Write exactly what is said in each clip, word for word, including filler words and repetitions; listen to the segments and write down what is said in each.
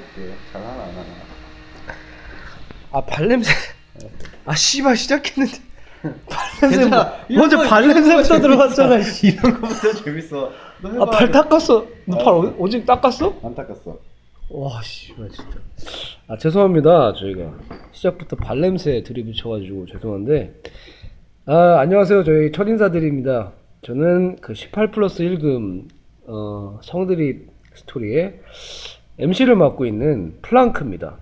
들어볼게요. 잘하나 안 하나. 아 발냄새. 아 씨발 시작했는데. 발냄새 뭐, 먼저 발냄새부터 들어갔잖아. 이런 거부터 재밌어. 아 발 닦았어. 너 발 어, 어제 닦았어? 안 닦았어. 와 씨발 진짜. 아 죄송합니다. 저희가 시작부터 발냄새 들이붙여가지고 죄송한데. 아 안녕하세요. 저희 첫인사드립니다. 저는 그 십팔 플러스 일 금 어, 성드립 스토리의 엠씨를 맡고 있는 플랑크입니다.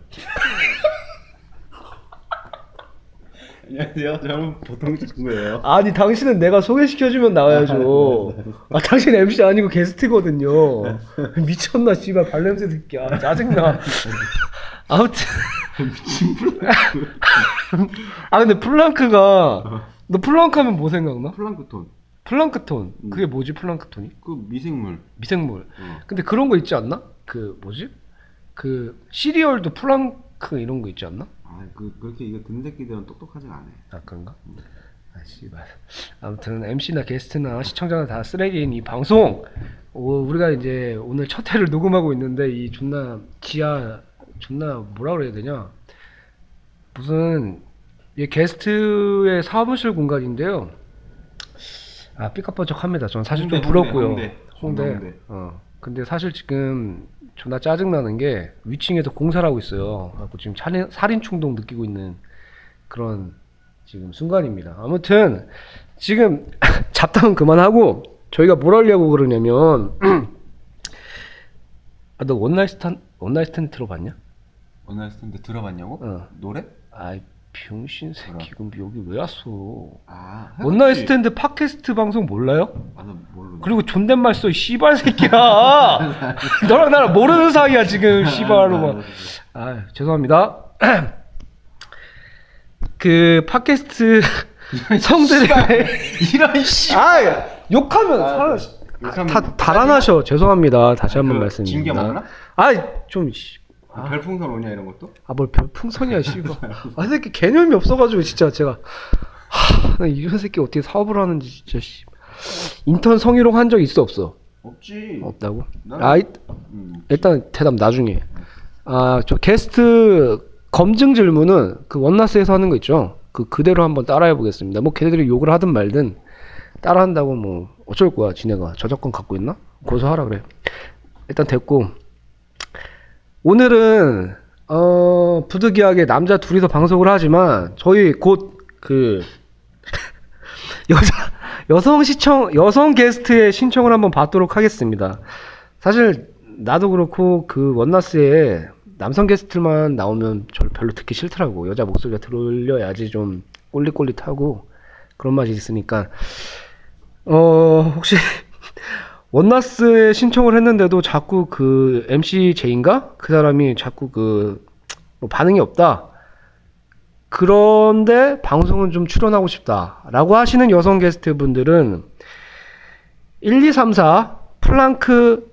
안녕하세요. 저는 보통 친구예요. 아니 당신은 내가 소개시켜주면 나와야죠. 아 당신 엠씨 아니고 게스트거든요. 미쳤나 씨발 발냄새 새끼야. 짜증나. 아무튼 미친 플랑크. 아 근데 플랑크가 너 플랑크 하면 뭐 생각나? 플랑크톤. 플랑크톤. 음. 그게 뭐지 플랑크톤이? 그 미생물. 미생물. 어. 근데 그런 거 있지 않나? 그 뭐지? 그 시리얼도 플랑크 이런 거 있지 않나? 아, 그 그렇게 이거 듣는 새끼들은 똑똑하지가 않아. 아 그런가? 아 씨발. 아무튼 엠씨나 게스트나 시청자나 다 쓰레기인 이 방송. 오, 우리가 이제 오늘 첫 회를 녹음하고 있는데 이 존나 지하 존나 뭐라 그래야 되냐? 무슨 이 게스트의 사무실 공간인데요. 아 삐까뻔쩍합니다. 저는 사실 홍대, 좀 부럽고요. 홍대, 홍대. 홍대. 홍대. 어. 근데 사실 지금 존나 짜증 나는 게 위층에서 공사를 하고 있어요. 그래서 지금 살인, 살인 충동 느끼고 있는 그런 지금 순간입니다. 아무튼 지금 잡담은 그만하고 저희가 뭘 하려고 그러냐면 아, 너 원나잇 스탠 원나잇 스탠드 들어봤냐? 원나잇 스탠드 들어봤냐고? 어. 노래? 아이 병신 새끼 그럼 여기 왜 왔어? 아. 원나잇 스탠드 팟캐스트 방송 몰라요? 아, 나 모르네. 그리고 존댓말 써 씨발 새끼야. 너랑 나랑 모르는 사이야 지금 씨발로 막. 아 죄송합니다. 그 팟캐스트 성들이 이런 씨. 아 욕하면 아, 사, 다 달아나셔. 죄송합니다. 다시 한번 그 말씀드립니다. 징계 먹나? 아좀 아. 별풍선 오냐 이런 것도? 아 뭘 별풍선이야 씨발. 아 새끼 개념이 없어가지고 진짜 제가 하, 나 이런 새끼 어떻게 사업을 하는지 진짜 씨. 인턴 성희롱 한 적 있어 없어? 없지. 없다고? 나는- 아 이, 음. 일단 대답 나중에. 아 저 게스트 검증 질문은 그 원나스에서 하는 거 있죠? 그 그대로 한번 따라해 보겠습니다. 뭐 걔네들이 욕을 하든 말든 따라한다고 뭐 어쩔 거야. 지네가 저작권 갖고 있나? 고소하라 그래. 일단 됐고 오늘은 어 부득이하게 남자 둘이서 방송을 하지만 저희 곧 그 여자 여성 시청 여성 게스트의 신청을 한번 받도록 하겠습니다. 사실 나도 그렇고 그 원나스에 남성 게스트만 나오면 저 별로 듣기 싫더라고. 여자 목소리가 들려야지 좀 꼴릿꼴릿하고 그런 맛이 있으니까 어 혹시 원나스에 신청을 했는데도 자꾸 그 엠씨 제인가 그 사람이 자꾸 그 뭐 반응이 없다. 그런데 방송은 좀 출연하고 싶다 라고 하시는 여성 게스트 분들은 일 이 삼 사 플랑크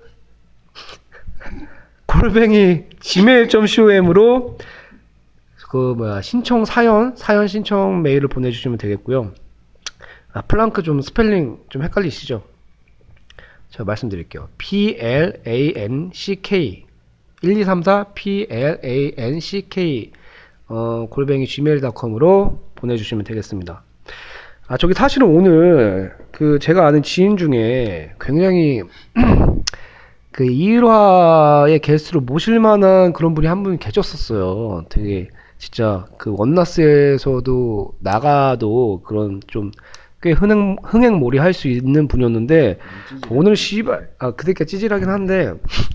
골뱅이 지메일 닷 com으로 그 뭐야 신청 사연 사연 신청 메일을 보내주시면 되겠고요. 아 플랑크 좀 스펠링 좀 헷갈리시죠? 제가 말씀드릴게요. P L A N C K 일 이 삼 사 P L A N C K 어, 골뱅이 지메일 닷 com으로 보내주시면 되겠습니다. 아 저기 사실은 오늘 그 제가 아는 지인 중에 굉장히 그 일 화의 게스트로 모실 만한 그런 분이 한 분 계셨었어요. 되게 진짜 그 원나스에서도 나가도 그런 좀 꽤 흥행, 흥행몰이 할 수 있는 분이었는데 오늘 씨발 아 그새끼 찌질하긴 한데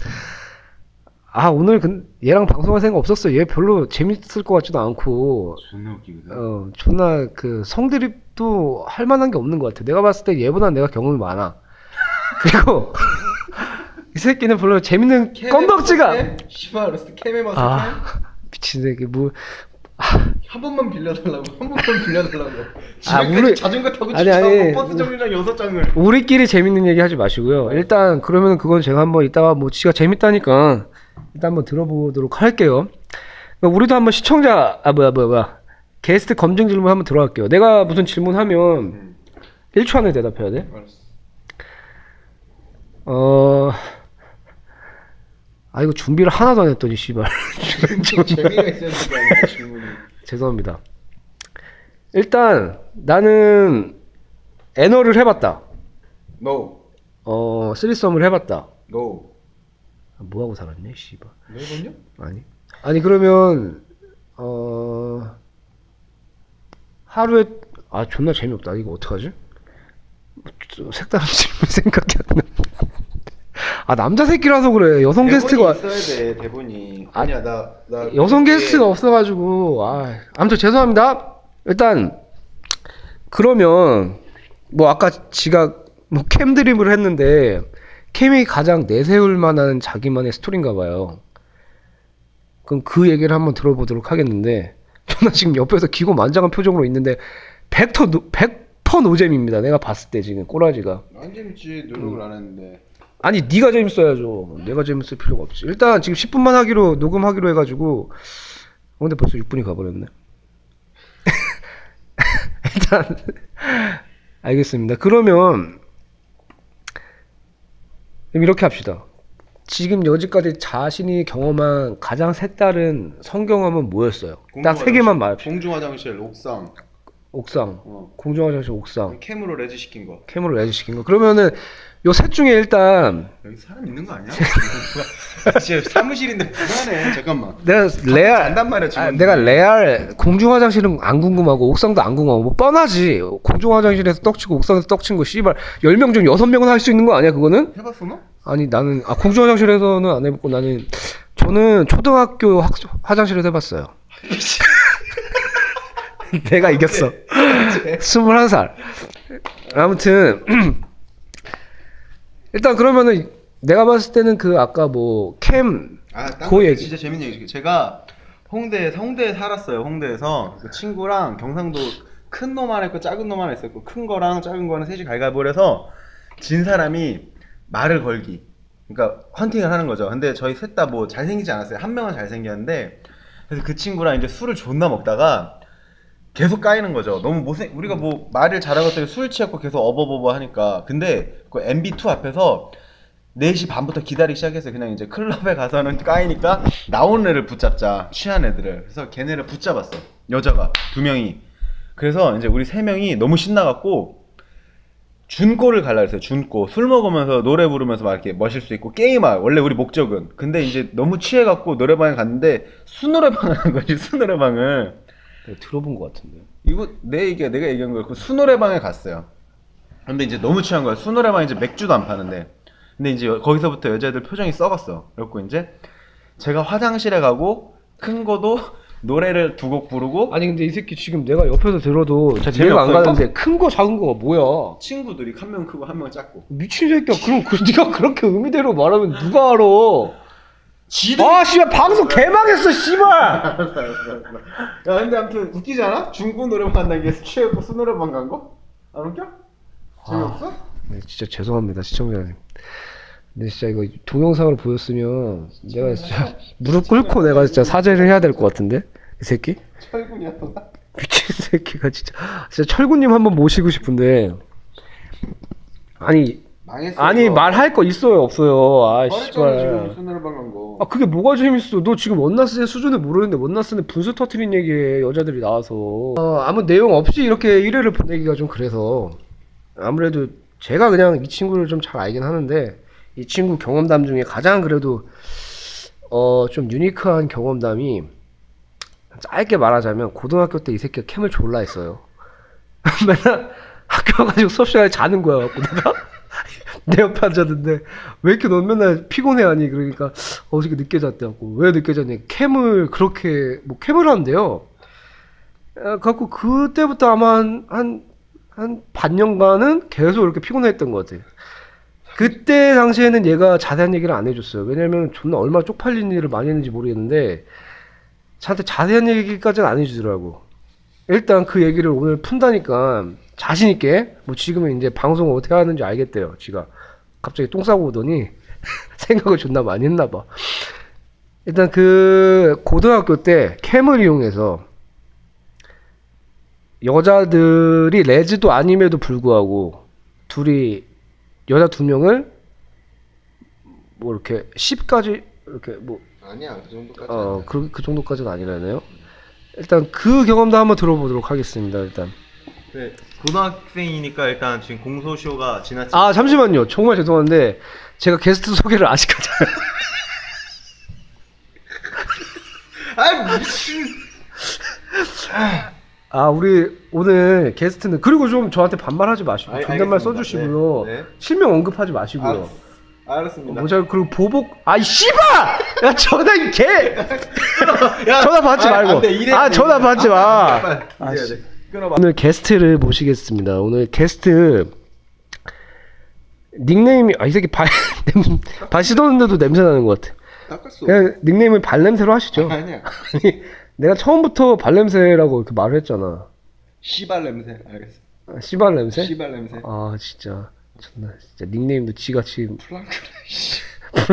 아 오늘 근 얘랑 방송할 생각 없었어. 얘 별로 재밌을 것 같지도 않고 존나 웃기거든. 어 존나 그 성드립도 할 만한 게 없는 것 같아. 내가 봤을 때 얘보다 내가 경험이 많아. 그리고 이 새끼는 별로 재밌는 건덕지가 씨발 레스트 캠에 맞서 아 미친 새끼 뭐 한 번만 빌려달라고 한 번만 빌려달라고 아, 집에까지 우리- 자전거 타고 아니, 주차하고 아니. 버스 정류장 여섯 장을 우리끼리 재밌는 얘기 하지 마시고요. 일단 그러면 그건 제가 한번 이따가 뭐 지가 재밌다니까 일단 한번 들어보도록 할게요. 우리도 한번 시청자 아 뭐야 뭐야 뭐야 게스트 검증 질문 한번 들어갈게요. 내가 무슨 질문하면 일 초 안에 대답해야 돼. 알았어. 어 아 이거 준비를 하나도 안 했더니 씨발. 좀 재미가 있어야 될 거 아니야 질문이. 죄송합니다. 일단 나는 애너를 해봤다. No. 어 쓰리썸을 해봤다. No. 뭐 하고 살았네 씨발. 너 해봤냐? 아니 아니 그러면 어 하루에 아 존나 재미없다. 이거 어떡하지? 색다른 질문 생각이 안 나. 아 남자 새끼라서 그래. 여성 게스트가 있어야 돼 대본이. 아, 아니야 나 나 여성 게스트가 없어가지고 아 아무튼 죄송합니다. 일단 그러면 뭐 아까 지가 뭐 캠드림을 했는데 캠이 가장 내세울 만한 자기만의 스토리인가 봐요. 그럼 그 얘기를 한번 들어보도록 하겠는데 저는 지금 옆에서 기고만장한 표정으로 있는데 백 퍼센트 노, 백 퍼센트 노잼입니다. 내가 봤을 때 지금 꼬라지가. 안 재밌지 노력을 안 했는데. 아니 네가 재밌어야죠. 내가 재밌을 필요가 없지. 일단 지금 십 분만 하기로 녹음하기로 해가지고 어, 근데 벌써 육 분이 가버렸네. 일단 알겠습니다. 그러면 그럼 이렇게 합시다. 지금 여지까지 자신이 경험한 가장 색다른 성경험은 뭐였어요? 딱 세 개만 말합시다. 공중 화장실 옥상. 옥상, 어. 공중화장실 옥상, 캠으로 레지 시킨 거. 캠으로 레지 시킨 거. 그러면은 요 셋 중에 일단 여기 사람 있는 거 아니야? 진짜 사무실인데 불안해. 잠깐만. 내가 레알 안단 말이야 지금. 아, 내가 레알 공중 화장실은 안 궁금하고 옥상도 안 궁금하고 뭐 뻔하지. 공중 화장실에서 떡치고 옥상에서 떡친 거 씨발 열 명 중 여섯 명은 할 수 있는 거 아니야 그거는? 해봤어 너? 아니 나는 아 공중 화장실에서는 안 해봤고 나는 저는 초등학교 학, 화장실에서 해봤어요. 내가 이겼어. 스물한 살. 아무튼 일단 그러면은 내가 봤을 때는 그 아까 뭐 캠 아, 딴 그 거 얘기. 진짜 재밌는 얘기. 제가 홍대 홍대에 살았어요. 홍대에서 그 친구랑 경상도 큰 놈 하나 있고 작은 놈 하나 있었고 큰 거랑 작은 거는 셋이 갈갈보를 해서 진 사람이 말을 걸기. 그러니까 헌팅을 하는 거죠. 근데 저희 셋 다 뭐 잘생기지 않았어요. 한 명은 잘생겼는데 그래서 그 친구랑 이제 술을 존나 먹다가 계속 까이는 거죠. 너무 못생 우리가 뭐 말을 잘하고 있더니 술 취했고 계속 어버버버 하니까. 근데 그 엠비 투 앞에서 네 시 반부터 기다리기 시작했어요. 그냥 이제 클럽에 가서는 까이니까 나온 애를 붙잡자. 취한 애들을. 그래서 걔네를 붙잡았어. 여자가 두 명이. 그래서 이제 우리 세 명이 너무 신나갖고 준꼬를 갈라 그랬어요. 준꼬. 술 먹으면서 노래 부르면서 막 이렇게 멋일 수 있고 게임할. 원래 우리 목적은. 근데 이제 너무 취해갖고 노래방에 갔는데 수노래방을 한 거지. 수노래방을. 내가 들어본 것 같은데. 이거 내 얘기야. 내가 얘기한 거야. 그 수노래방에 갔어요. 근데 이제 너무 취한 거야. 수노래방에 이제 맥주도 안 파는데. 근데 이제 거기서부터 여자애들 표정이 썩었어. 그래갖고 이제 제가 화장실에 가고 큰 거도 노래를 두 곡 부르고. 아니 근데 이 새끼 지금 내가 옆에서 들어도 자 재미없어, 내가 안 이거? 가는데 큰 거 작은 거가 뭐야? 친구들이 한 명 크고 한 명 작고. 미친 새끼야. 그럼 그 네가 그렇게 의미대로 말하면 누가 알아? 지들. 아 씨발 방송 개망했어 씨발. 야 근데 아무튼 웃기지 않아? 중고 노래방 간다는 게 취해고 수노래방 간 거? 안 웃겨? 재미없어? 네, 진짜 죄송합니다 시청자님. 근데 진짜 이거 동영상으로 보였으면 내가 진짜 무릎 꿇고 내가 진짜 사죄를 해야 될 것 같은데 이 새끼 철군이야 너. 미친 새끼가 진짜 진짜 철구님 한번 모시고 싶은데 아니 망했어. 아니 말할 거 있어요 없어요? 아 말했잖아 지금 씨발. 수노래방 간 거. 아 그게 뭐가 재밌어? 너 지금 원나스의 수준을 모르는데 원나스는 분수 터트린 얘기에 여자들이 나와서 어, 아무 내용 없이 이렇게 일 회를 보내기가 좀 그래서 아무래도 제가 그냥 이 친구를 좀 잘 알긴 하는데 이 친구 경험담 중에 가장 그래도 어 좀 유니크한 경험담이 짧게 말하자면 고등학교 때 이 새끼가 캠을 졸라 했어요. 맨날 학교 가가지고 수업 시간에 자는 거야 갖고 내가 내 옆에 앉았는데 왜 이렇게 넌 맨날 피곤해하니 그러니까 어저께 늦게 잤대 갖고 왜 늦게 잤니 캠을 그렇게 뭐 캠을 한대요. 아, 갖고 그때부터 아마 한 한 한 반년간은 계속 이렇게 피곤했던 것 같아. 그때 당시에는 얘가 자세한 얘기를 안 해줬어요. 왜냐면 존나 얼마나 쪽팔린 일을 많이 했는지 모르겠는데 저한테 자세한 얘기까지는 안 해주더라고. 일단 그 얘기를 오늘 푼다니까 자신있게 뭐 지금은 이제 방송을 어떻게 하는지 알겠대요. 지가 갑자기 똥 싸고 오더니 생각을 존나 많이 했나봐. 일단 그 고등학교 때 캠을 이용해서 여자들이 레즈도 아님에도 불구하고 둘이 여자 두 명을 뭐 이렇게 십까지 이렇게 뭐 아니야 그 정도까지. 어, 그, 그 정도까지는 아니라네요. 일단 그 경험도 한번 들어보도록 하겠습니다. 일단. 네, 고등학생이니까 일단 지금 공소시효가 지났지. 아 잠시만요. 정말 죄송한데 제가 게스트 소개를 아직 하지 아 무슨. 아 우리 오늘 게스트는 그리고 좀 저한테 반말하지 마시고 아니, 존댓말 알겠습니다. 써주시고요. 네, 네. 실명 언급하지 마시고요. 아, 알았습니다. 모자 그리고 보복 아이 씨발 야 전화 이개 야, 전화 받지 아, 말고 안 돼, 이래, 아 이래. 전화 받지 마. 아, 빨리, 아, 이래야 씨. 돼. 끊어봐. 오늘 게스트를 모시겠습니다. 오늘 게스트 닉네임이 아 이 새끼 발 발 씻었는데도 냄새 나는 것 같아. 닦았어. 그냥 닉네임을 발냄새로 하시죠. 아니야. 아니, 내가 처음부터 발냄새라고 이렇게 말을 했잖아. 씨발 냄새. 알겠어. 아, 씨발 냄새? 씨발 냄새. 아 진짜 존나 진짜 닉네임도 지같이 플랑크라. 씨.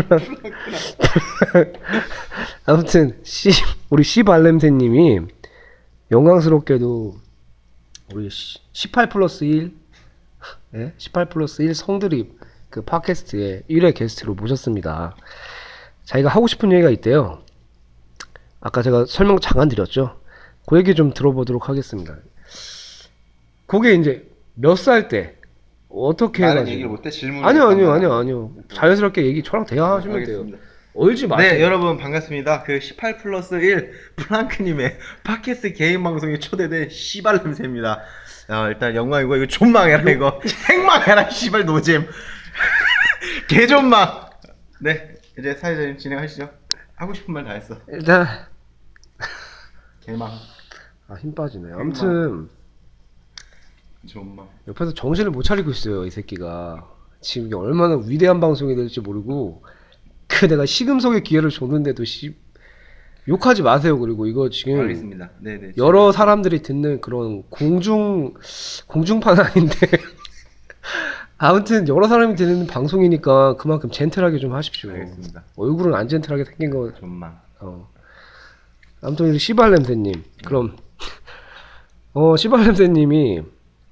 아무튼 씨 우리 씨발냄새님이 영광스럽게도 우리 십팔 플러스 일 예? 십팔 플러스 일 성드립 그 팟캐스트에 일 회 게스트로 모셨습니다. 자기가 하고 싶은 얘기가 있대요. 아까 제가 설명 잠깐 드렸죠. 그 얘기 좀 들어보도록 하겠습니다. 그게 이제 몇 살 때 어떻게 나는 해가지고 얘기를 못해 질문. 아니요 아니요 아니요 아니요 자연스럽게 얘기 저랑 대화하시면 돼요. 얼지 마세요. 네 여러분 반갑습니다. 그 십팔 플러스 일 플랑크님의 팟캐스트 개인 방송에 초대된 씨발 냄새입니다. 야 일단 영광이고 이거 존망해라 이거 핵망해라 씨발 노잼 개존망. 네 이제 사회자님 진행하시죠. 하고 싶은 말 다 했어. 일단 개망. 아, 힘 빠지네. 아무튼 존망. 옆에서 정신을 못 차리고 있어요 이 새끼가. 지금 이게 얼마나 위대한 방송이 될지 모르고 그 내가 시금석의 기회를 줬는데도 씨 욕하지 마세요. 그리고 이거 지금 알겠습니다. 네네. 여러 사람들이 듣는 그런 공중 공중판 아닌데 아무튼 여러 사람이 듣는 방송이니까 그만큼 젠틀하게 좀 하십시오. 알겠습니다. 얼굴은 안 젠틀하게 생긴 거. 존망. 어. 아무튼 우리 씨발냄새님 그럼 어 씨발냄새님이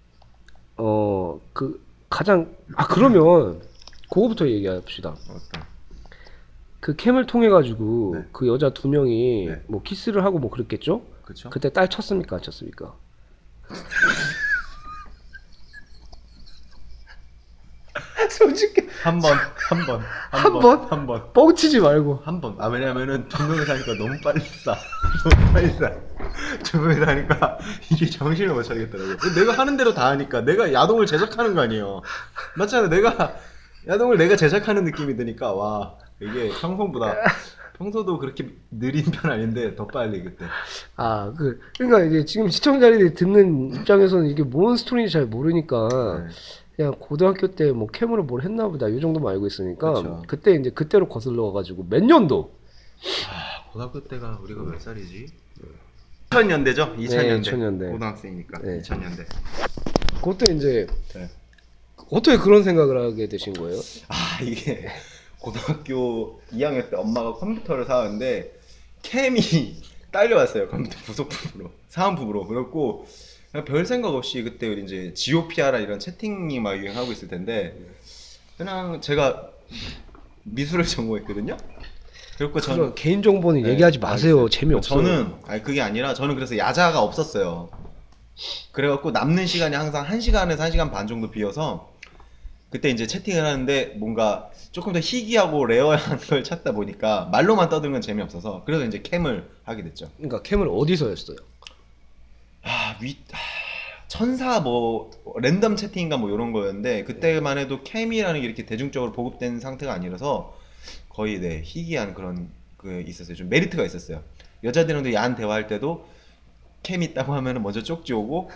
어 그 가장 아 그러면 그거부터 얘기합시다. 어떤? 그 캠을 통해 가지고 네. 그 여자 두 명이 네. 뭐 키스를 하고 뭐 그랬겠죠? 그쵸? 그때 딸 쳤습니까 안 쳤습니까? 솔직히 한 번, 한 번, 한 번? 한 번, 뻥치지 말고. 한 번. 아 왜냐면은 두 명이서 하니까 너무 빨리 싸, 너무 빨리 싸. 두 명이서 하니까 이게 정신을 못 차리겠더라고. 내가 하는 대로 다 하니까 내가 야동을 제작하는 거 아니에요. 맞잖아. 내가 야동을 내가 제작하는 느낌이 드니까 와 이게 평소보다 평소도 그렇게 느린 편 아닌데 더 빨리 그때. 아, 그, 그러니까 이제 지금 시청자들이 듣는 입장에서는 이게 뭔 스토리인지 잘 모르니까 네. 그냥 고등학교 때 뭐 캠으로 뭘 했나 보다 이 정도만 알고 있으니까 그쵸. 그때 이제 그때로 거슬러 가지고 몇 년도? 아 고등학교 때가 우리가 몇 살이지? 이천 년대죠? 이천 년대. 네, 이천 년대. 고등학생이니까 네. 이천 년대. 그때 이제 네. 어떻게 그런 생각을 하게 되신 거예요? 아 이게 고등학교 이 학년 때 엄마가 컴퓨터를 사왔는데 캠이 딸려왔어요. 컴퓨터 부속품으로 사은품으로. 그래갖고 그냥 별 생각 없이 그때 우리 이제 지오피아라 이런 채팅이 막 유행하고 있을 텐데 그냥 제가 미술을 전공했거든요. 그리고 저는 그런 개인 정보는 네, 얘기하지 마세요. 알겠어요. 재미없어요. 저는 아니 그게 아니라 저는 그래서 야자가 없었어요. 그래갖고 남는 시간이 항상 한 시간에서 한 시간 반 정도 비어서 그때 이제 채팅을 하는데 뭔가 조금 더 희귀하고 레어한 걸 찾다 보니까 말로만 떠드는 건 재미없어서 그래서 이제 캠을 하게 됐죠. 그러니까 캠을 어디서 했어요? 아, 위 아, 천사 뭐 랜덤 채팅인가 뭐 이런 거였는데 그때만 해도 캠이라는 게 이렇게 대중적으로 보급된 상태가 아니라서 거의 네 희귀한 그런 그 있었어요. 좀 메리트가 있었어요. 여자들이랑도 야한 대화할 때도 캠 있다고 하면은 먼저 쪽지 오고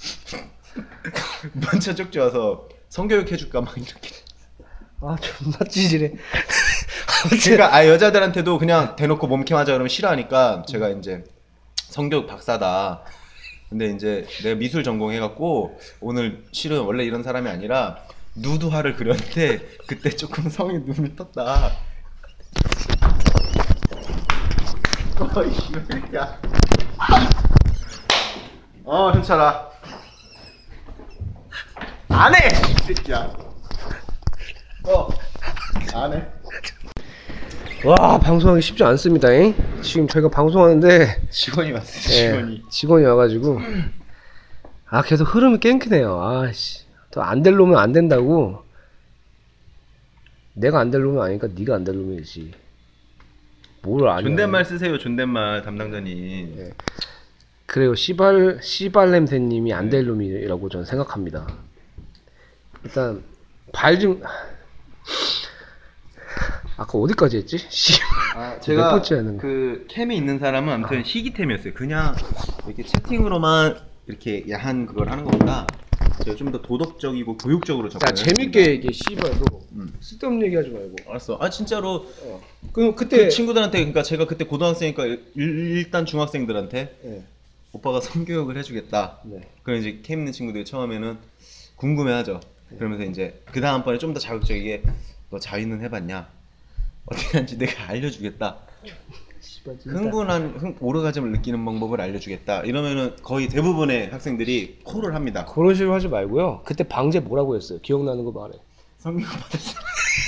먼저 쪽지 와서 성교육 해줄까 막 이렇게. 아 존나 찌질해. 그러니까 아 여자들한테도 그냥 대놓고 몸캠 하자 그러면 싫어하니까 제가 이제 성교육 박사다. 근데 이제 내가 미술 전공해갖고 오늘 실은 원래 이런 사람이 아니라 누드화를 그렸는데 그때 조금 성이 눈이 떴다. 어이 씨야. 어 현철아. 안 해! 이 새끼야. 어, 안 해. 와 방송하기 쉽지 않습니다. 잉? 지금 저희가 방송하는데 직원이 왔어요. 예, 직원이. 직원이 와가지고 아 계속 흐름이 끊기네요. 아씨 또 안 될 놈은 안 된다고. 내가 안 될 놈은 아니니까 네가 안 될 놈이지. 뭘 아냐. 존댓말 쓰세요. 존댓말 담당자님. 예. 그래요. 씨발 씨발 냄새님이 안 될 놈이라고 저는 생각합니다. 일단 발 좀 아까 어디까지 했지? 씨. 아, 몇 제가 번째 하는 거? 그 캠이 있는 사람은 아무튼 희귀템이었어요. 그냥 이렇게 채팅으로만 이렇게 야한 그걸 하는 것보다 제가 좀 더 도덕적이고 교육적으로 자 접근을 재밌게 얘기해. 씨발로 음. 쓸데없는 얘기하지 말고. 알았어. 아 진짜로 어. 그 그때 그 친구들한테 그러니까 제가 그때 고등학생이니까 일, 일단 중학생들한테 예. 오빠가 성교육을 해주겠다. 네. 그럼 이제 캠 있는 친구들이 처음에는 궁금해하죠. 그러면서 이제 그 다음번에 좀 더 자극적이게 너 자위는 해봤냐? 어떻게 하는지 내가 알려주겠다. 씨발 진짜. 흥분한 흥, 오르가즘을 느끼는 방법을 알려주겠다. 이러면은 거의 대부분의 학생들이 콜을 합니다. 그런 식으로 하지 말고요. 그때 방제 뭐라고 했어요? 기억나는 거 말해. 성교육 받았어.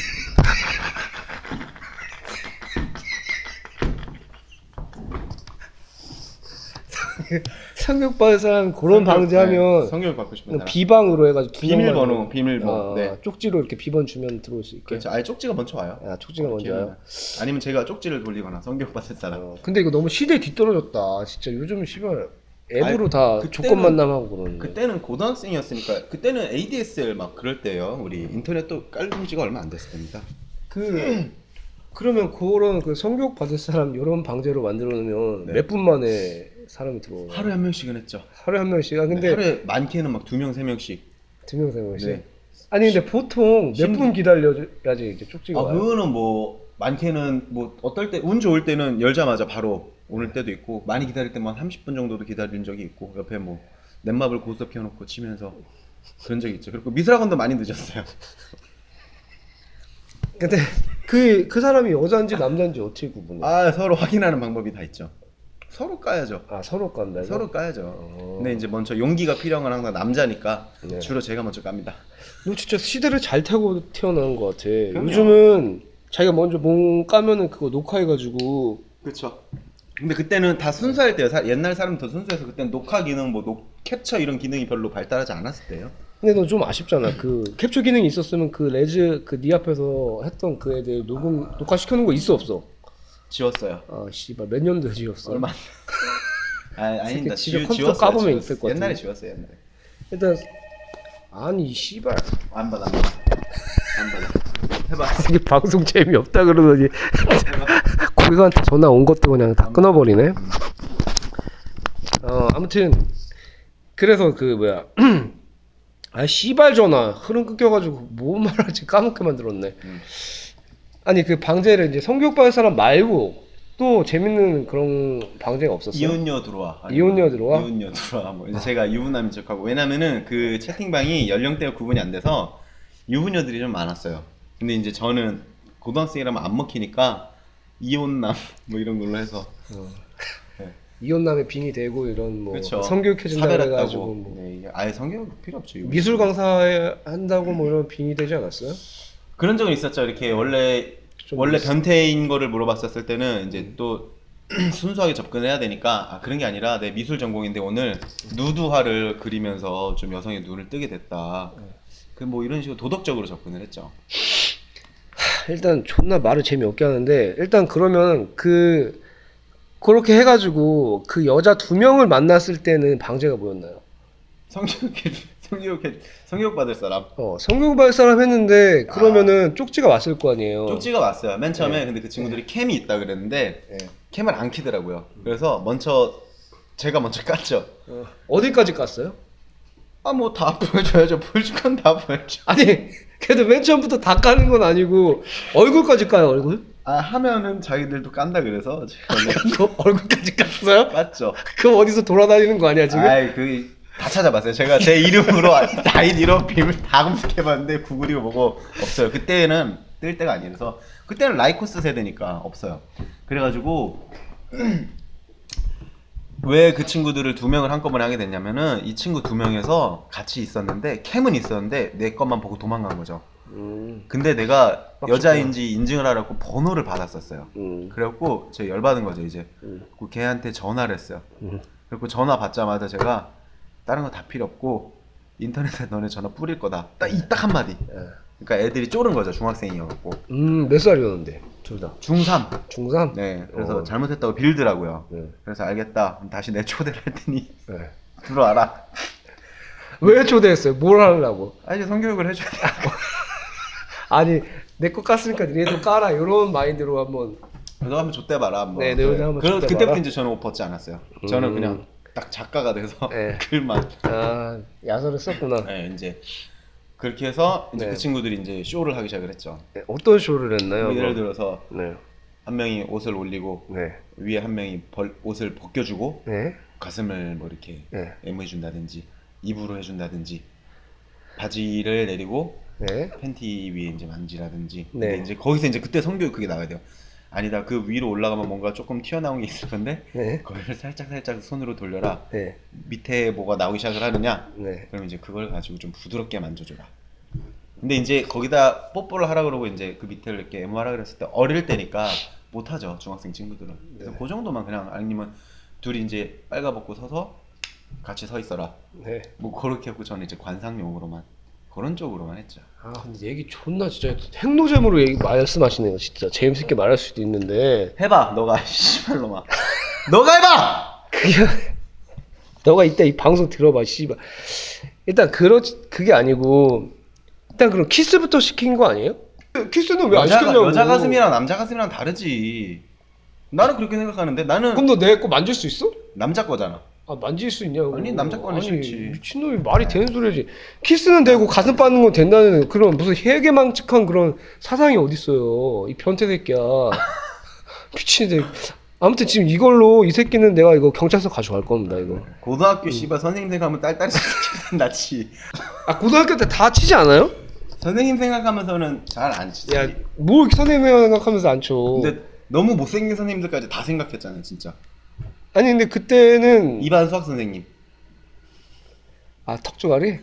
성격 받을 사람 그런 방제하면 네, 성교육 받고 싶은 사람. 비방으로 해가지고 두 비밀번호, 명만 비밀번호. 아, 네. 쪽지로 이렇게 비번 주면 들어올 수 있게. 그렇죠. 아예 쪽지가 먼저 와요. 아 쪽지가 먼저 와요. 아니면 제가 쪽지를 돌리거나 성교육 받을 사람. 어, 근데 이거 너무 시대에 뒤떨어졌다. 진짜 요즘 씨발 앱으로 아니, 다 그때는- 조건 만남하고 그러는데. 그때는 고등학생이었으니까 그때는 에이디에스엘 막 그럴 때요. 우리 인터넷도 깔린 지가 얼마 안 됐을 겁니다. 그 그러면 그런 그 성교육 받을 사람 이런 방제로 만들어 놓으면 네. 몇 분 만에 사람이 들어오나요? 하루에 한 명씩은 했죠. 하루에 한 명씩. 아 근데 근데 하루에 많게는 막 두 명, 세 명씩. 두 명, 세 명씩. 네. 아니 근데 보통 몇 분 심- 기다려야지 이제 쪽지가 아 와요. 그거는 뭐 많게는 뭐 어떨 때 운 좋을 때는 열자마자 바로 오늘 때도 있고 많이 기다릴 때만 삼십 분 정도도 기다린 적이 있고 옆에 뭐 넷마블 고스톱 켜놓고 치면서 그런 적이 있죠. 그리고 미술학원도 많이 늦었어요. 근데 그 그 사람이 여자인지 남자인지 어떻게 구분해? 아, 아 서로 확인하는 방법이 다 있죠. 서로 까야죠. 서로 깐다. 이거? 서로 까야죠. 어. 근데 이제 먼저 용기가 필요한 건 항상 남자니까 네. 주로 제가 먼저 깝니다. 너 진짜 시대를 잘 타고 태어난 것 같아. 그럼요. 요즘은 자기가 먼저 몸 까면은 그거 녹화해가지고. 그렇죠. 근데 그때는 다 순수할 때요. 사- 옛날 사람 더 순수해서 그때는 녹화 기능, 뭐 녹, 캡처 이런 기능이 별로 발달하지 않았을 때요. 근데 너 좀 아쉽잖아. 그 캡처 기능이 있었으면 그 레즈 그 네 앞에서 했던 그 애들 녹음 녹화 시켜놓은 거 있어 없어? 지웠어요. 아 씨발 몇 년도에 지었어? 얼마? 아 아닙니다. 집에 지우- 컴퓨터 지웠어요, 까보면 지웠어요. 있을 것 옛날에 같은데. 지웠어요. 옛날에. 일단 아니 씨발. 안 받아. 안 받아. 안 받아. 해봐. 이게 방송 재미없다 그러더니 고객한테 전화 온 것도 그냥 다 끊어버리네. 어 아무튼 그래서 그 뭐야 아 씨발 전화 흐름 끊겨가지고 뭐 말할지 까먹게 만들었네. 음. 아니 그 방제를 이제 성교육 받을 사람 말고 또 재밌는 그런 방제가 없었어요? 이혼녀 들어와. 아니, 이혼녀 들어와? 이혼녀 들어와. 뭐 이제 제가 유부남인 척하고 왜냐면은 그 채팅방이 연령대가 구분이 안 돼서 유부녀들이 좀 많았어요. 근데 이제 저는 고등학생이라면 안 먹히니까 이혼남 뭐 이런 걸로 해서 어. 네. 이혼남의 빙이 되고 이런 뭐 그렇죠. 성교육해준다고 사별했다고. 해가지고 뭐 네, 이게 아예 성교육 필요 없죠. 이거. 미술 강사 한다고 뭐 이런 빙이 되지 않았어요? 그런 적은 있었죠. 이렇게 원래 좀 원래 있- 변태인 거를 물어봤었을 때는 이제 또 순수하게 접근해야 되니까 아 그런 게 아니라 내 미술 전공인데 오늘 누드화를 그리면서 좀 여성의 눈을 뜨게 됐다. 그 뭐 이런 식으로 도덕적으로 접근을 했죠. 일단 존나 말을 재미없게 하는데 일단 그러면 그 그렇게 해가지고 그 여자 두 명을 만났을 때는 방제가 뭐였나요? 성교육해 성교육해 성교육 받을 사람 어 성교육 받을 사람 했는데 그러면은 쪽지가 왔을 거 아니에요. 쪽지가 왔어요. 맨 처음에 네. 근데 그 친구들이 캠이 있다 그랬는데 예. 캠을 안 키더라고요. 그래서 먼저 제가 먼저 깠죠. 어, 어디까지 깠어요? 아 뭐 다 보여줘야죠. 보여줄 건 다 보여줘. 아니 그래도 맨 처음부터 다 까는 건 아니고 얼굴까지 까요 얼굴? 아 하면은 자기들도 깐다 그래서 제가 원래 그거 얼굴까지 깠어요? 깠죠. 그거 어디서 돌아다니는 거 아니야 지금? 아이 그 다 찾아봤어요. 제가 제 이름으로 나인 이름 비밀 다 검색해봤는데 구글이고 뭐고 없어요. 그때는 뜰 때가 아니라서 그때는 라이코스 세대니까 없어요. 그래가지고 왜 그 친구들을 두 명을 한꺼번에 하게 됐냐면은 이 친구 두 명에서 같이 있었는데 캠은 있었는데 내 것만 보고 도망간 거죠. 음. 근데 내가 빡쳤구나. 여자인지 인증을 하라고 번호를 받았었어요. 음. 그래갖고 제가 열받은 거죠 이제. 음. 그 걔한테 전화를 했어요. 음. 그리고 전화 받자마자 제가 다른 거 다 필요 없고 인터넷에 너네 전화 뿌릴 거다. 딱 이 딱 한마디. 예. 그러니까 애들이 쫄은 거죠 중학생이어갖고. 음, 몇 살이었는데 둘 다? 중삼. 중삼? 네. 그래서 어. 잘못했다고 빌더라고요. 네. 그래서 알겠다. 그럼 다시 내 초대를 할 테니 네. 들어와라. 왜 초대했어요? 뭘 하려고? 아 이제 성교육을 해줘야 돼. 아니 내 것 같으니까 니네도 깔아 이런 마인드로 한번. 너도 한번 좆대봐라 한번. 네, 너도 한번 그, 좆대봐라. 그때부터 이제 저는 옷 벗지 않았어요. 저는 음. 그냥 딱 작가가 돼서 네. 글만. 아 야설을 썼구나. 네, 이제 그렇게 해서 이제 네. 그 친구들이 이제 쇼를 하기 시작을 했죠. 네, 어떤 쇼를 했나요? 예를 그럼? 들어서 네. 한 명이 옷을 올리고 네. 위에 한 명이 벌, 옷을 벗겨주고 네. 가슴을 뭐 이렇게 네. 에모해준다든지 입으로 해준다든지 바지를 내리고 네. 팬티 위에 이제 만지라든지. 네. 근데 이제 거기서 이제 그때 성교육 그게 나와야 돼요. 아니다 그 위로 올라가면 뭔가 조금 튀어나온 게 있을 건데 네. 거기를 살짝 살짝 손으로 돌려라. 네. 밑에 뭐가 나오기 시작을 하느냐? 네. 그럼 이제 그걸 가지고 좀 부드럽게 만져줘라. 근데 이제 거기다 뽀뽀를 하라 그러고 이제 그 밑에를 이렇게 에모하라 그랬을 때 어릴 때니까 못하죠 중학생 친구들은. 그래서 네. 그 정도만 그냥 아니면 둘이 이제 빨가벗고 서서 같이 서 있어라. 네. 뭐 그렇게 했고 저는 이제 관상용으로만 그런 쪽으로만 했죠. 아 근데 얘기 존나 진짜 핵노잼으로 얘기 말씀하시네요. 진짜 재밌게 말할 수도 있는데 해봐 너가 씨발놈아. 너가 해봐. 그게 너가 이따 이 방송 들어봐 씨발. 일단 그러 그게 아니고 일단 그럼 키스부터 시킨 거 아니에요? 키스는 왜 안 여자, 시켰냐고. 여자 가슴이랑 남자 가슴이랑 다르지. 나는 그렇게 생각하는데 나는 그럼 너 내 거 만질 수 있어? 남자 거잖아. 아 만질 수 있냐고. 아니, 남자 거는 아니, 싫지. 미친놈이 말이 되는 소리지. 키스는 되고 가슴 빠는 건 된다는 그런 무슨 해괴망측한 그런 사상이 어딨어요. 이 변태 새끼야. 미친 새끼. 아무튼 지금 이걸로 이 새끼는 내가 이거 경찰서 가져갈 겁니다 이거. 고등학교 씨발 선생님 생각하면 딸딸이 시키면 낫지. 아 고등학교 때 다 치지 않아요? 선생님 생각하면서는 잘 안 치지. 야, 뭐 선생님 생각하면서 안 쳐. 근데 너무 못생긴 선생님들까지 다 생각했잖아 진짜. 아니 근데 그때는 이반 수학 선생님. 아 턱조가리?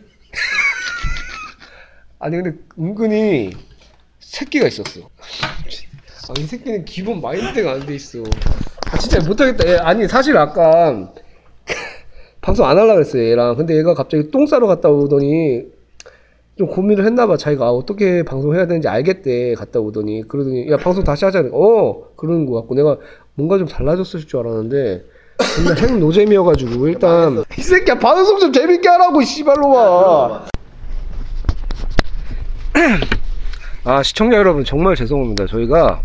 아니 근데 은근히 새끼가 있었어. 아, 이 새끼는 기본 마인드가 안 돼 있어. 아 진짜 못하겠다. 얘, 아니 사실 아까 방송 안 하려고 했어요 얘랑. 근데 얘가 갑자기 똥 싸러 갔다 오더니 좀 고민을 했나봐. 자기가 아, 어떻게 방송해야 되는지 알겠대. 갔다 오더니 그러더니 야 방송 다시 하자. 어 그러는 거 같고 내가 뭔가 좀 달라졌을 줄 알았는데 근데 핵 노잼이어가지고 일단 이 새끼야 방송 좀 재밌게 하라고 씨발로마. 아 시청자 여러분 정말 죄송합니다. 저희가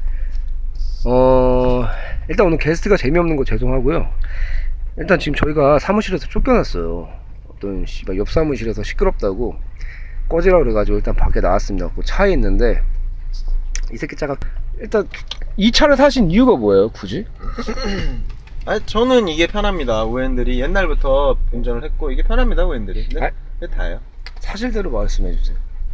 어 일단 오늘 게스트가 재미없는 거 죄송하고요. 일단 지금 저희가 사무실에서 쫓겨났어요. 어떤 씨발 옆 사무실에서 시끄럽다고 꺼지라 그래가지고 일단 밖에 나왔습니다. 그 차에 있는데 이 새끼 차가 일단 이 차를 사신 이유가 뭐예요 굳이? 아 저는 이게 편합니다. 우엔들이 옛날부터 운전을 했고 이게 편합니다 우엔들이. 네? 아, 이게 다예요. 사실대로 말씀해 주세요.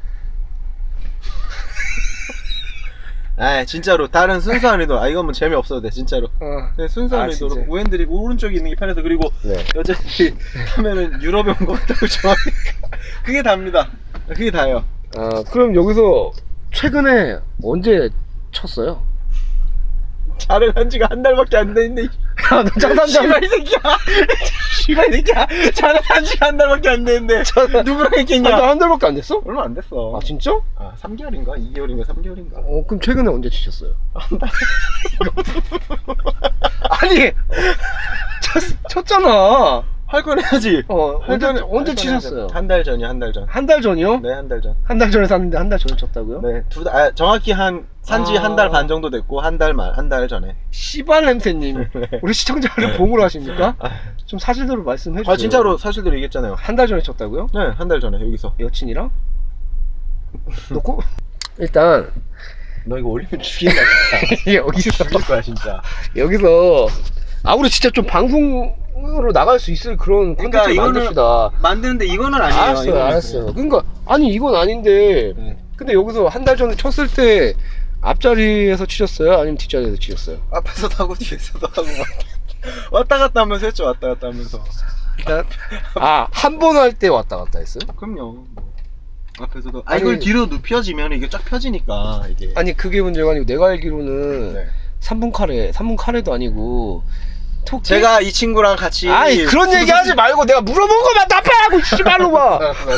아 진짜로 다른 순수한 의도. 아 이건 뭐 재미없어도 돼 진짜로. 아, 네, 순수한 아, 의도로 진짜? 우엔들이 오른쪽에 있는 게 편해서. 그리고 네. 여자들이 타면은 유럽에 온 것 같다고 좋아하니까 그게 답니다. 그게 다예요. 아 그럼 여기서 최근에 언제 쳤어요? 잘을 한 지가 한 달밖에 안 됐는데. 야너 장난감 씨발 이 새끼야. 씨발 이 새끼야. 잘을 한 지가 한 달밖에 안 됐는데 누구랑 했겠냐. 한 달밖에 안 됐어? 얼마 안 됐어. 아 진짜? 아 삼 개월인가 이 개월인가 삼 개월인가. 어 그럼 최근에 언제 치셨어요? 아니 쳤, 쳤잖아. 할 건 해야지. 어 할 언제 건- 언제 할 건 치셨어요? 해야죠. 한 달 전이요 한 달 전. 한 달 전이요? 네 한 달 전. 한 달 전에 샀는데 한 달 전에 쳤다고요? 네, 둘 다, 아, 정확히 한, 산지 아. 한 달 반 정도 됐고, 한 달 말, 한 달 전에. 씨발 냄새님 우리 시청자를 봉으로 하십니까? 아, 좀 사실대로 말씀해 주세요. 아, 진짜로 사실대로 얘기했잖아요. 한 달 전에 쳤다고요? 네, 한 달 전에, 여기서. 여친이랑? 놓고? 일단 너 이거 올리면 죽인다, 진짜. 여기서 죽일 거야, 진짜. 여기서 아 우리 진짜 좀 방송으로 나갈 수 있을 그런 그러니까 콘텐츠를 이거는 만듭시다. 만드는데 이거는 아니에요. 알았어요, 이거는 알았어요. 그냥. 그러니까 아니 이건 아닌데. 네. 근데 여기서 한 달 전에 쳤을 때 앞자리에서 치셨어요? 아니면 뒷자리에서 치셨어요? 앞에서도 하고 뒤에서도 하고 막 왔다 갔다 하면서 했죠, 왔다 갔다 하면서. 일단 아 한 번 할 때 왔다 갔다 했어요? 그럼요. 앞에서도. 아 아니, 이걸 뒤로 눕혀지면 이게 쫙 펴지니까 이게. 아니 그게 문제가 아니고 내가 알기로는 네. 삼 분 카레 삼 분 카레도 아니고 토끼? 제가 이 친구랑 같이. 아니 그런 얘기 하지 말고 내가 물어본 거만 답변하고 씨발로 봐.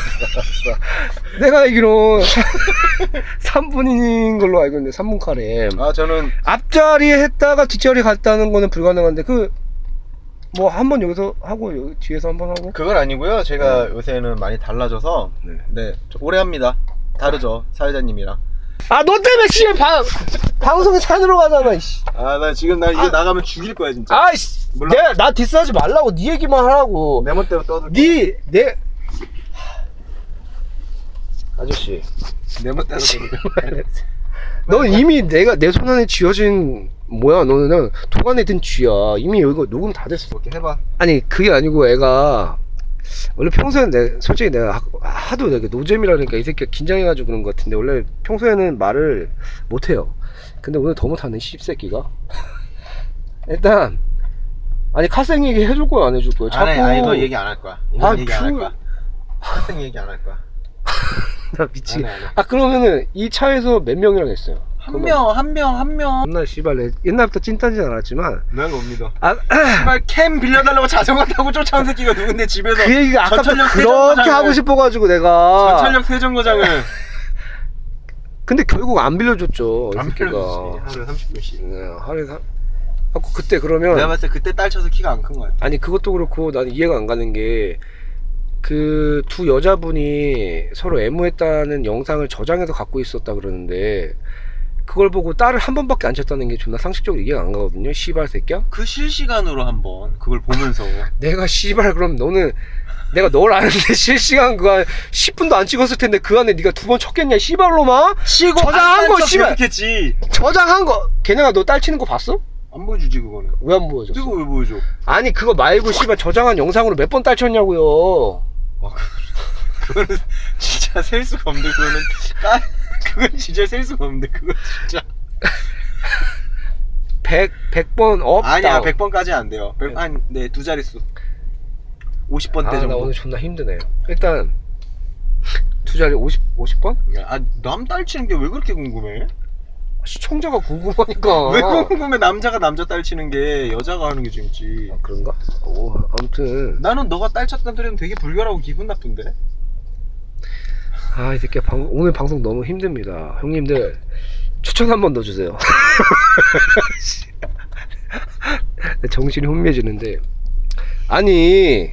내가 알기로 삼 분인 걸로 알고 있는데 삼 분 카레. 아 저는 앞자리에 했다가 뒷자리 갔다는 거는 불가능한데 그 뭐 한 번 여기서 하고 여기 뒤에서 한 번 하고. 그건 아니고요. 제가 요새는 많이 달라져서 네. 네, 저 오래 합니다. 다르죠 사회자님이랑. 아 너 때문에 씨발 방 방송에 산으로 가잖아. 이씨. 아 나 지금 나 이게 아. 나가면 죽일 거야 진짜. 아이씨. 몰라. 내가 나 디스하지 말라고 네 얘기만 하라고. 내 멋대로 떠들. 네 내 아저씨. 내 멋대로 떠들. 넌 이미 내가 내 손 안에 쥐어진 뭐야 너는 독 안에 든 쥐야. 이미 이거 녹음 다 됐어. 이렇게 해봐. 아니 그게 아니고 애가 원래 평소에는 내 솔직히 내가 하- 하도 되게 노잼이라니까 이 새끼가 긴장해가지고 그런 것 같은데 원래 평소에는 말을 못해요. 근데 오늘 더 못하네 씹새끼가. 일단 아니 카생 얘기 해줄 거야 안 해줄 거야? 안 해. 아 이거 얘기 안 할 거야. 이거 아, 얘기 안 할 그- 거야. 학생 얘기 안 할 거야. 나 미치. 안 해, 안 해. 아 그러면은 이 차에서 몇 명이랑 했어요? 한 명, 한 명, 한 명. 옛날 씨발 내 옛날부터 찐딴지 않았지만 내가 못 믿어. 아 정말 캠 빌려달라고 자전거 타고 쫓아온 새끼가 누군데 집에서 그 얘기가 아까부터 전철역 그렇게 세정거장을- 하고 싶어가지고 내가 전철역 세정거장을 근데 결국 안 빌려줬죠 이 안 새끼가. 빌려주지. 하루에 삼십 분씩. 네, 하루에 사... 아, 그때 그러면 내가 봤을 때 그때 딸 쳐서 키가 안 큰 거야. 아니 그것도 그렇고 나는 이해가 안 가는 게 그 두 여자분이 서로 애무했다는 영상을 저장해서 갖고 있었다 그러는데 그걸 보고 딸을 한 번밖에 안 쳤다는 게 존나 상식적으로 이해가 안 가거든요. 씨발 새끼야. 그 실시간으로 한번 그걸 보면서 내가 씨발 그럼 너는 내가 널 아는데 실시간 그거 한 십 분도 안 찍었을 텐데 그 안에 네가 두 번 쳤겠냐 씨발로마. 쉬고 저장한 거 씨발 했지. 저장한 거 걔네가 너 딸 치는 거 봤어? 안 보여주지 그거는. 왜 안 보여줬어? 이거 왜 보여줘? 아니 그거 말고 씨발 저장한 영상으로 몇 번 딸 쳤냐고요. 와, 그거는 진짜 셀 수가 없는데 그거는 까 그건 진짜 셀 수가 없는데 그거 진짜 백, 백 번 업, 아니야 다운. 백 번까지 안 돼요. 백, 한, 네, 두 자릿수. 오십 번대 아, 나 정도. 오늘 존나 힘드네. 일단 두 자리 오십, 오십 번? 아, 남 딸 치는 게 왜 그렇게 궁금해? 시청자가 궁금하니까. 왜 궁금해? 남자가 남자 딸 치는 게 여자가 하는 게 재밌지. 아, 그런가? 오, 아무튼 나는 너가 딸 쳤다는 소리는 되게 불결하고 기분 나쁜데? 아, 이 새끼 방, 오늘 방송 너무 힘듭니다. 형님들 추천 한 번 더 주세요. 정신이 혼미해지는데. 아니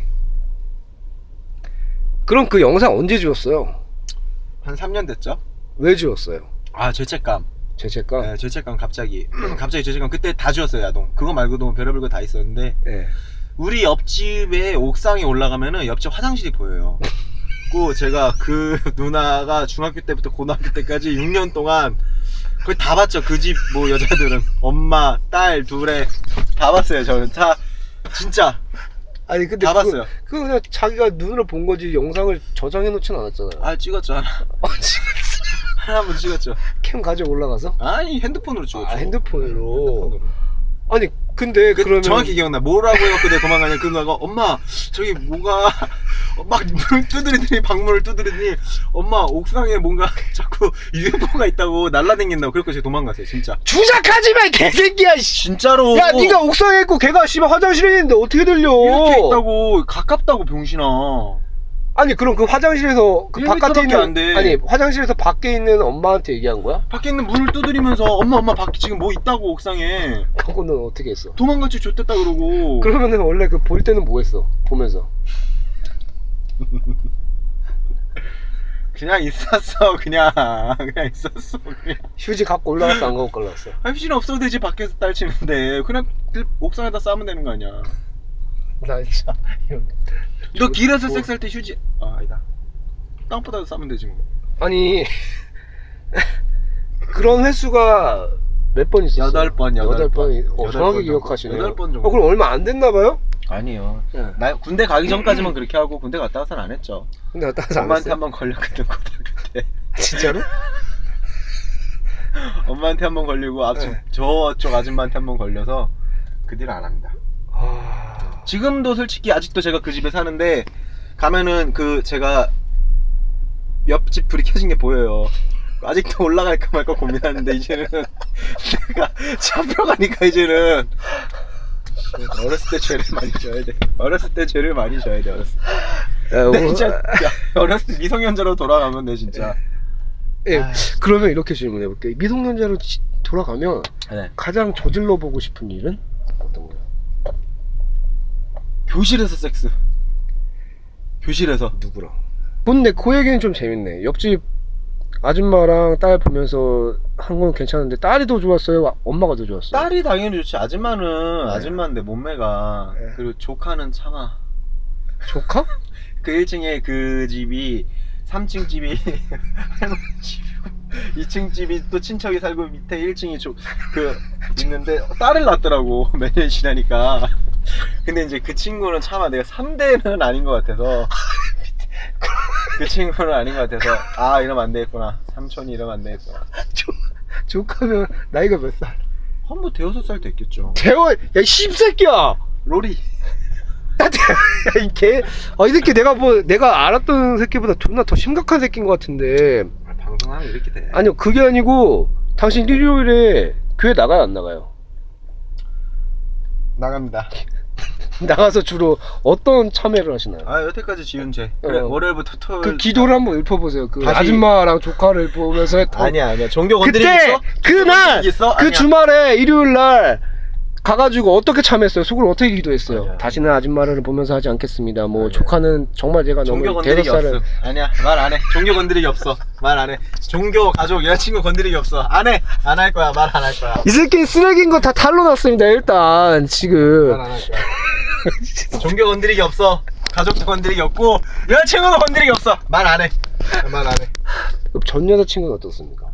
그럼 그 영상 언제 지웠어요? 한 삼 년 됐죠? 왜 지웠어요? 아, 죄책감. 죄책감? 네, 죄책감 갑자기. 갑자기 죄책감. 그때 다 지웠어요, 야동. 그거 말고도 별의별 거 다 있었는데. 예. 우리 옆집에 옥상에 올라가면은 옆집 화장실이 보여요. 그 제가 그 누나가 중학교 때부터 고등학교 때까지 육 년 동안 거의 다 봤죠. 그 집 뭐 여자들은 엄마, 딸 둘에 다 봤어요. 저는 다 진짜 아니 근데 다 그거- 봤어요. 그거 그냥 자기가 눈으로 본 거지 영상을 저장해 놓진 않았잖아요. 아 찍었죠 하나. 아, 찍었어. 하나 한번 찍었죠. 캠 가지고 올라가서? 아니 핸드폰으로 찍었죠. 아, 핸드폰으로. 핸드폰으로. 아니 근데 그, 그러면 정확히 기억나. 뭐라고 해갖고 내가 도망가냐. 그 누나가 엄마 저기 뭐가 막 문을 두드리더니 방문을 두드리더니 엄마 옥상에 뭔가 자꾸 유에프오가 있다고 날라다닌다고. 그래서 제가 도망갔어요 진짜. 주작하지 마, 이 개새끼야. 씨. 진짜로. 야, 네가 옥상에 있고 걔가 씨발 화장실에 있는데 어떻게 들려? 이렇게 있다고. 가깝다고 병신아. 아니 그럼 그 화장실에서 그 일 바깥에 미터밖에 있는 안 돼. 아니 화장실에서 밖에 있는 엄마한테 얘기한 거야? 밖에 있는 문을 두드리면서 엄마 엄마 밖에 지금 뭐 있다고 옥상에. 그거는 어떻게 했어? 도망갔지 좆됐다 그러고. 그러면은 원래 그 볼 때는 뭐 했어? 보면서. 그냥 있었어 그냥. 그냥 있었어 그냥. 휴지 갖고 올라갔어 안 갖고 올라갔어? 아, 휴지는 없어도 되지. 밖에서 딸 치는데 그냥 길- 옥상에다 싸면 되는 거 아니야. 나 진짜 너 길에서 뭐- 섹스할 때 휴지 아 아니다 땅바닥에서 싸면 되지 뭐. 아니 그런 횟수가 몇 번 있었어? 여덟 번, 여덟 여덟 번. 번. 어, 여덟 정확히 번 정도. 기억하시네요. 여덟 번 정도. 어, 그럼 얼마 안 됐나 봐요? 아니요. 예. 나 군대 가기 전까지만 그렇게 하고 군대 갔다 와서는 안 했죠. 근데 나 따라서 안 엄마한테 했어요. 한 번 걸렸거든 고등학교 때. 진짜로? 엄마한테 한 번 걸리고 앞집 네. 저쪽 아줌마한테 한 번 걸려서 그 뒤로 안 합니다. 아... 지금도 솔직히 아직도 제가 그 집에 사는데 가면은 그 제가 옆집 불이 켜진 게 보여요. 아직도 올라갈까 말까 고민하는데 이제는 내가 잡혀가니까 이제는 어렸을 때 죄를 많이 져야 돼. 어렸을 때 죄를 많이 져야 돼. 어렸을 때. 야, 내 뭐- 진짜 야, 어렸을 때 미성년자로 돌아가면 내 진짜. 예, 아유. 그러면 이렇게 질문해 볼게요. 미성년자로 지- 돌아가면 네. 가장 저질러 보고 싶은 일은 어떤 거예요? 교실에서 섹스. 교실에서. 누구랑? 근데 그 얘기는 좀 재밌네. 옆집 아줌마랑 딸 보면서 한 건 괜찮은데 딸이 더 좋았어요? 엄마가 더 좋았어요? 딸이 당연히 좋지. 아줌마는 네. 아줌마인데 몸매가. 네. 그리고 조카는 참아. 조카? 그 일 층에 그 집이 삼 층 집이 할머니 집이고 이 층 집이 또 친척이 살고 밑에 일 층이 조, 그 있는데 딸을 낳았더라고. 몇 년이 지나니까. 근데 이제 그 친구는 참아. 내가 삼 대는 아닌 것 같아서 그 친구는 아닌 것 같아서 아 이러면 안 되겠구나. 삼촌이 이러면 안 되겠구나. 조, 조카면 나이가 몇 살? 한 뭐 대여섯 살 됐겠죠. 대화, 야, 이 씹새끼야! 로리. 야, 이 개, 아, 이 새끼 내가 뭐, 내가 알았던 새끼보다 존나 더 심각한 새끼인 것 같은데. 아, 방송하면 이렇게 돼. 아니요, 그게 아니고, 당신 일요일에 교회 나가요, 안 나가요? 나갑니다. 나가서 주로 어떤 참여를 하시나요? 아 여태까지 지은 죄. 그래 어. 월요일부터 토요일. 그 기도를 한번 읊어보세요. 그 다시- 아줌마랑 조카를 보면서 했던. 아니야 아니야. 종교 건드리기 그때 있어? 그날 건드리기 있어? 그 아니야. 주말에 일요일 날 가가지고 어떻게 참여했어요? 속으로 어떻게 기도했어요? 아니야. 다시는 아줌마를 보면서 하지 않겠습니다. 뭐 아니야. 조카는 정말 제가 종교 너무 건드리기 대여섯 살을 없어. 아니야 말 안 해. 종교 건드리기 없어. 말 안 해. 종교 가족 여자친구 건드리기 없어. 안 해. 안 할 거야. 말 안 할 거야. 이 새끼 쓰레기인 거 다 탈로났습니다. 일단 지금 말 안 할 거야. 종교 건드리기 없어. 가족도 건드리기 없고 여자친구도 건드리기 없어. 말 안 해. 말 안 해. 전 여자친구는 어떻습니까?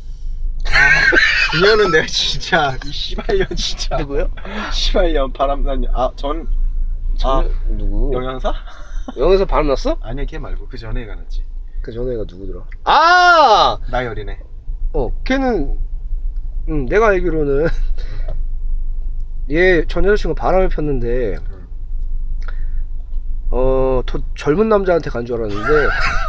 이년은 내가 진짜 이 씨발년 진짜. 누구요? 씨발년 바람난 아전 전 아, 누구? 영양사? 영에서 바람 났어? 아니야 걔 말고 그 전에 애가 났지. 그 전에가 누구더라? 아! 나열이네. 어, 걔는 음, 내가 알기로는 얘 전 여자친구가 바람을 폈는데 어, 더 젊은 남자한테 간 줄 알았는데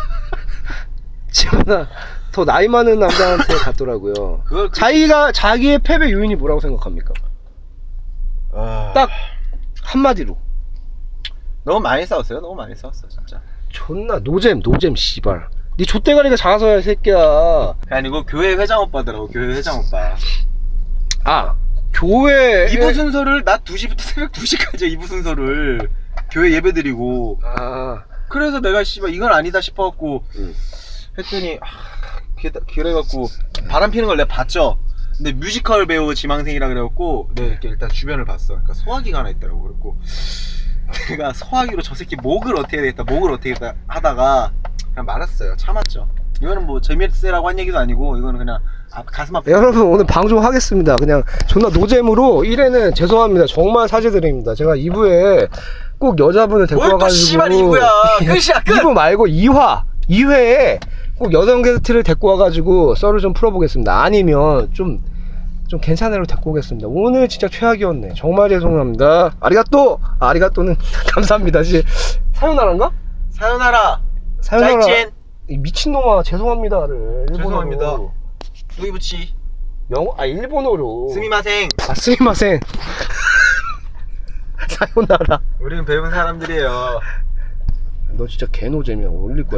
지금은 더 나이 많은 남자한테 갔더라고요. 그걸 그... 자기가 자기의 패배 요인이 뭐라고 생각합니까? 아... 딱 한마디로 너무 많이 싸웠어요. 너무 많이 싸웠어 진짜. 존나 노잼 노잼 씨발. 니 족대가리가 작아서야 이 새끼야. 아니고 교회 회장 오빠더라고. 교회 회장 오빠. 아 교회 이부 순서를 낮 두 시부터 새벽 두 시까지 이부 순서를 교회 예배 드리고. 아 그래서 내가 씨발 이건 아니다 싶어갖고 응. 했더니 아, 그래- 그래갖고 바람 피는 걸 내가 봤죠. 근데 뮤지컬 배우 지망생이라 그래갖고 내가 이렇게 일단 주변을 봤어. 그러니까 소화기가 하나 있더라고. 그랬고 내가 소화기로 저 새끼 목을 어떻게 해야 되겠다 목을 어떻게 해야 되겠다 하다가 그냥 말았어요. 참았죠. 이거는 뭐 재미있으라고 한 얘기도 아니고 이거는 그냥 아, 가슴 아프. 여러분 오늘 방송하겠습니다. 그냥 존나 노잼으로 일 회는 죄송합니다. 정말 사죄드립니다. 제가 이 부에 꼭 여자분을 데리고 뭘또 와가지고 씨발 이부야. 끝이야 끝. 이 부 말고 이 화 이 회에 꼭 여성 게스트를 데리고 와가지고 썰을 좀 풀어보겠습니다. 아니면 좀 좀 괜찮은 애로 데리고 오겠습니다. 오늘 진짜 최악이었네. 정말 죄송합니다. 아리가또! 아, 아리가또는 감사합니다. 이제 사요나라인가? 사요나라. 사요나라. 짜이찐. 이 미친놈아 죄송합니다를 일본어로. 죄송합니다. 우이부치. 영어 아 일본어로. 스미마생. 아 스미마생. 사요나라. 우리는 배운 사람들이에요. 너 진짜 개노잼이야. 올릴 거야.